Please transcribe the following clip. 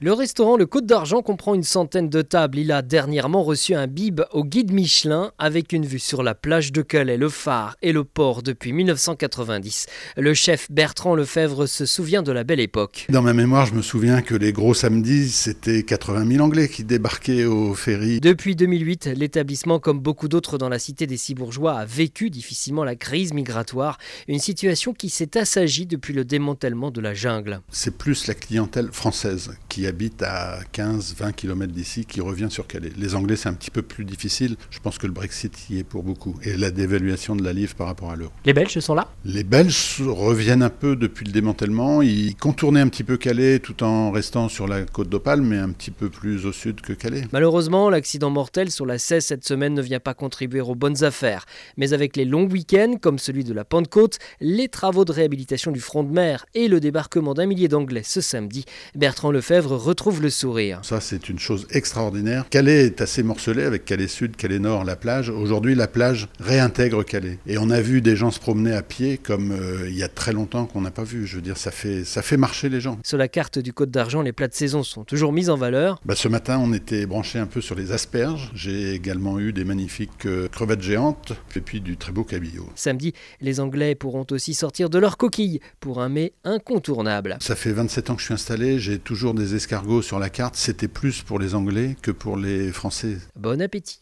Le restaurant Le Côte d'Argent comprend une centaine de tables. Il a dernièrement reçu un bib au guide Michelin avec une vue sur la plage de Calais, le phare et le port depuis 1990. Le chef Bertrand Lefebvre se souvient de la belle époque. Dans ma mémoire, je me souviens que les gros samedis, c'était 80 000 Anglais qui débarquaient au ferry. Depuis 2008, l'établissement, comme beaucoup d'autres dans la cité des Six-Bourgeois, a vécu difficilement la crise migratoire. Une situation qui s'est assagie depuis le démantèlement de la jungle. C'est plus la clientèle française qui habite à 15-20 km d'ici qui revient sur Calais. Les Anglais, c'est un petit peu plus difficile. Je pense que le Brexit y est pour beaucoup. Et la dévaluation de la livre par rapport à l'euro. Les Belges sont là ? Les Belges reviennent un peu depuis le démantèlement. Ils contournaient un petit peu Calais tout en restant sur la côte d'Opale, mais un petit peu plus au sud que Calais. Malheureusement, l'accident mortel sur la 16 cette semaine ne vient pas contribuer aux bonnes affaires. Mais avec les longs week-ends, comme celui de la Pentecôte, les travaux de réhabilitation du front de mer et le débarquement d'un millier d'Anglais ce samedi, Bertrand Lefebvre retrouve le sourire. Ça, c'est une chose extraordinaire. Calais est assez morcelé avec Calais Sud, Calais Nord, la plage. Aujourd'hui, la plage réintègre Calais. Et on a vu des gens se promener à pied comme il y a très longtemps qu'on n'a pas vu. Je veux dire, ça fait marcher les gens. Sur la carte du Côte d'Argent, les plats de saison sont toujours mis en valeur. Ce matin, on était branché un peu sur les asperges. J'ai également eu des magnifiques crevettes géantes et puis du très beau cabillaud. Samedi, les Anglais pourront aussi sortir de leurs coquilles pour un mets incontournable. Ça fait 27 ans que je suis installé, j'ai toujours des escargots sur la carte. C'était plus pour les Anglais que pour les Français. Bon appétit!